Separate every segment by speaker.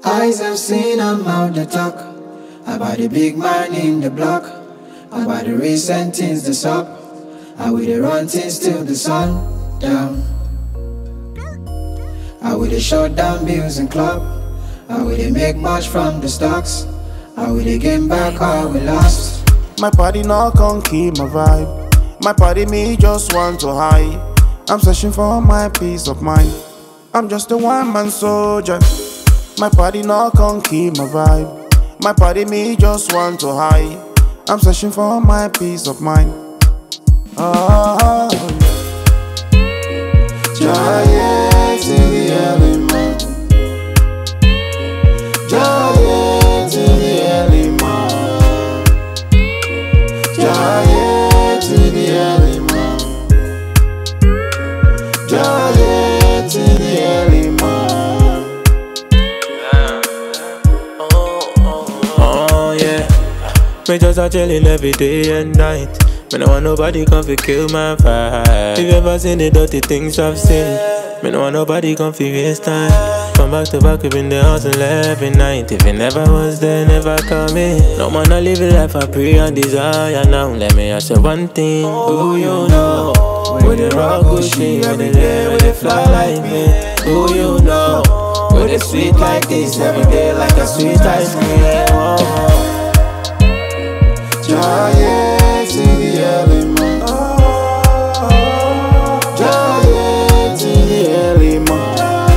Speaker 1: Eyes have seen I'm out the talk about the big man in the block, about the recent things that's up, how we dey run things till the sun down, how we dey shut down bills and club, how we dey make much from the stocks, how we dey gain back how we lost.
Speaker 2: My party not gon' keep my vibe. My party me just want to hide. I'm searching for my peace of mind. I'm just a one-man soldier. My party not gon' keep my vibe. My party me just want to hide. I'm searching for my peace of mind. Oh, giants in the early morning. Giants in the early morning. Giants in the early morning. Giants in the early morning.
Speaker 3: Oh yeah, me just a chillin' every day and night. Me no want nobody come fi kill my vibe. If you ever seen the dirty things I've seen, me no want nobody come fi waste time. From back to back, we been there hustle every night. If you never was there, never come in. No man, I live a life I pray and desire now. Let me ask you one thing, who you know? With the rock Gucci, when they there, when they fly like me. Who you know? With it sweet like this, every day like a sweet ice cream. Oh.
Speaker 2: Giants in the early morning. Giants in the early morning.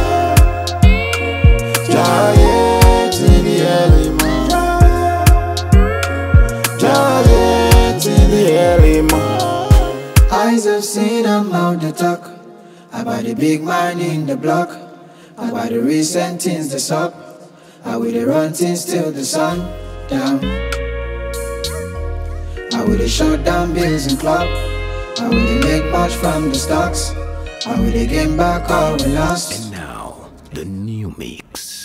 Speaker 2: Giants in the early morning. Giants in the early morning.
Speaker 1: Eyes have seen I'm out the talk about the big man in the block, about the recent things that's up, how we dey run things till the sun down, how we dey shut down bills and club, how we dey make much from the stocks, how we dey gain back all we lost.
Speaker 4: And now, the new mix.